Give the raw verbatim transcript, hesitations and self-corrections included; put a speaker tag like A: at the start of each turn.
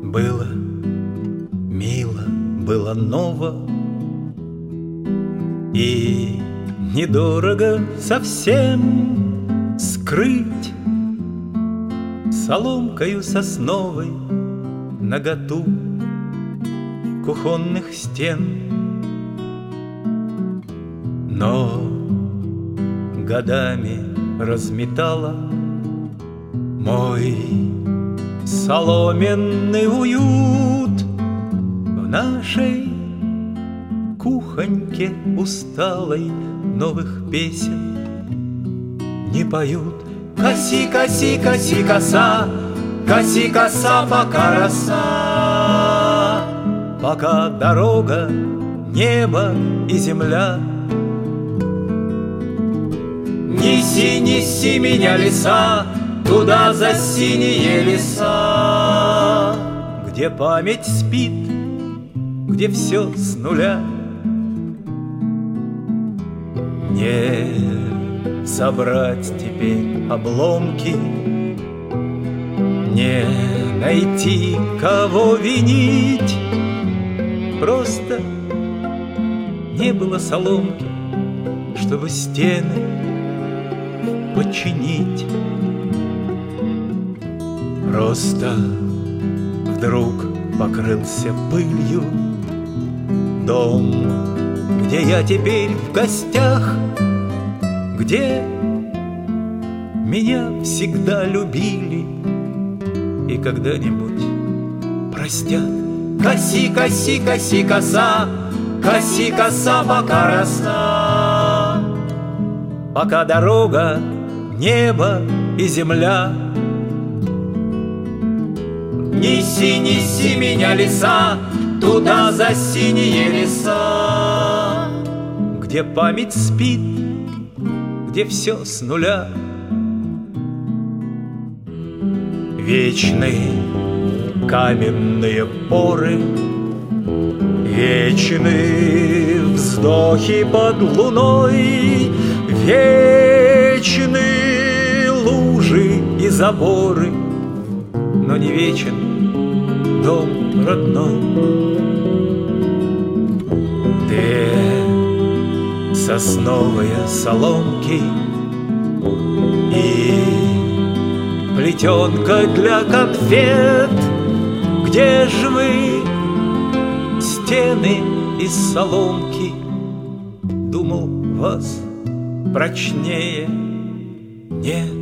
A: Было мило, было ново, и недорого совсем скрыть соломкою сосновой наготу кухонных стен. Но годами разметала мой соломенный уют в нашей кухоньке усталой новых песен не поют. Коси, коси, коси, коса, коси, коса, пока роса, пока дорога, небо и земля. Неси, неси меня, леса, туда за синие леса, где память спит, где все с нуля. Не собрать теперь обломки, не найти, кого винить, просто не было соломки, чтобы стены починить. Просто вдруг покрылся пылью дом, где я теперь в гостях, где меня всегда любили и когда-нибудь простят. Коси, коси, коси, коса, коси, коса, пока роса, пока дорога, небо и земля. Неси, неси меня, леса, туда за синие леса, где память спит, где все с нуля. Вечны каменные поры, вечны вздохи под луной, вечны лужи и заборы, но не вечен дом родной. Две сосновые соломки и плетенка для конфет. Где же вы, стены из соломки? Думал, вас прочнее нет.